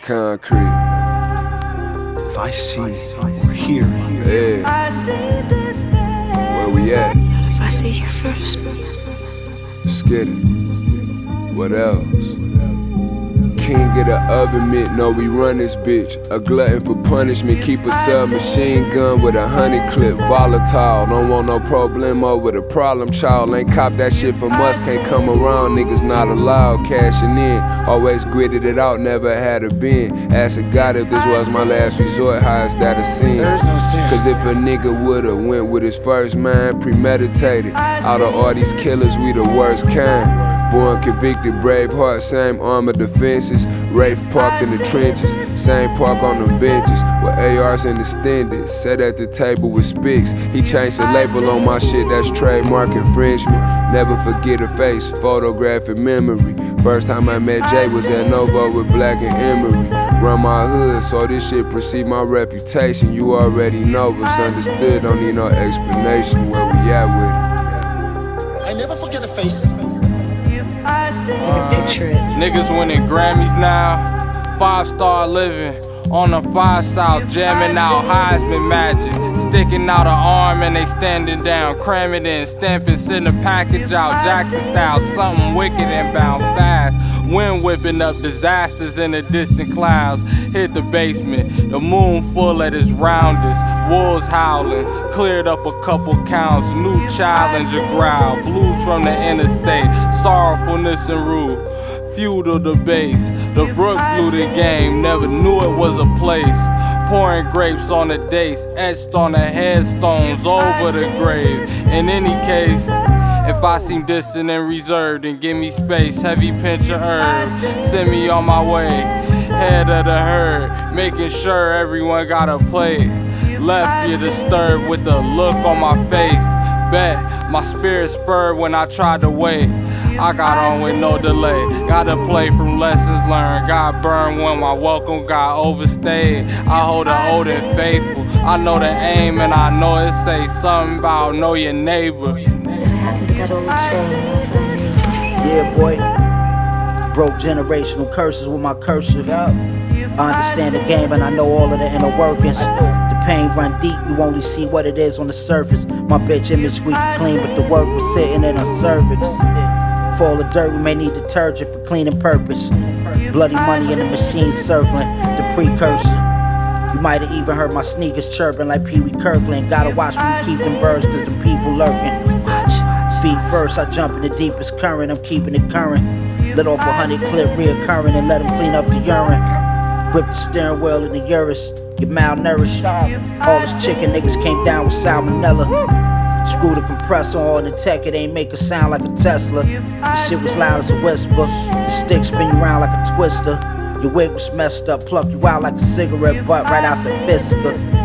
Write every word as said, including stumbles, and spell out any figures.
Concrete. If I see or hear you, Yeah. Where we at? If I see you first. Let's get it. What else? King of the oven mitt, know we run this bitch. A glutton for punishment, keep a submachine gun with a honey clip. Volatile, don't want no problemo with a problem child. Ain't cop that shit from us, can't come around, niggas not allowed. Cashing in, always gritted it out, never had a bin. Asking God if this was my last resort, how is that a sin? Cause if a nigga would've went with his first mind, premeditated. Out of all these killers, we the worst kind. Born convicted, brave heart, same armor defenses. Rafe parked in the trenches, same park on the benches. With A Rs and extended, sat at the table with Spicks. He changed the label on my shit, that's trademark infringement. Never forget a face, photographic memory. First time I met Jay was at Novo with Black and Emery. Run my hood, so this shit precede my reputation. You already know, it's understood, don't need no explanation. Where we at with it? I never forget a face. Uh, picture it. Niggas winning Grammys now, five star living on the five south, jamming out Heisman magic, sticking out an arm and they standing down, cram it in, stamping, send a package out, Jackson style, something wicked and bound fast. Wind whipping up disasters in the distant clouds. Hit the basement, the moon full at its roundest. Wolves howling, cleared up a couple counts. New challenger growl, blues from the interstate. Sorrowfulness and rude, feudal debates. The brook blew the game, never knew it was a place. Pouring grapes on the dates, etched on the headstones over the grave. In any case, if I seem distant and reserved, then give me space, heavy pinch of herbs. Send me on my way, head of the herd, making sure everyone got a plate. Left you disturbed with the look on my face. Bet my spirit spurred when I tried to wait. I got on with no delay. Gotta play from lessons learned. Got burned when my welcome got overstayed. I hold the old and faithful. I know the aim and I know it say something about know your neighbor. Yeah, boy. Broke generational curses with my cursive. I understand the game and I know all of the inner workings. The pain run deep, you only see what it is on the surface. My bitch image squeaky clean, but the work was sitting in her cervix. For all the dirt, we may need detergent for cleaning purpose. Bloody money in the machine circling, the precursor. You might have even heard my sneakers chirping like Pee Wee Kirkland. Gotta watch when you keep them birds, cause the people lurking. Feet first, I jump in the deepest current, I'm keeping it current. Let off a hundred clip reoccurring and let them clean up the urine. Grip the steering wheel in the Urus, get malnourished. All this chicken niggas came down with salmonella. Screw the compressor on the tech, it ain't make a sound like a Tesla. The shit was loud as a whisper, the stick spin you around like a twister. Your wig was messed up, pluck you out like a cigarette butt right out the fist.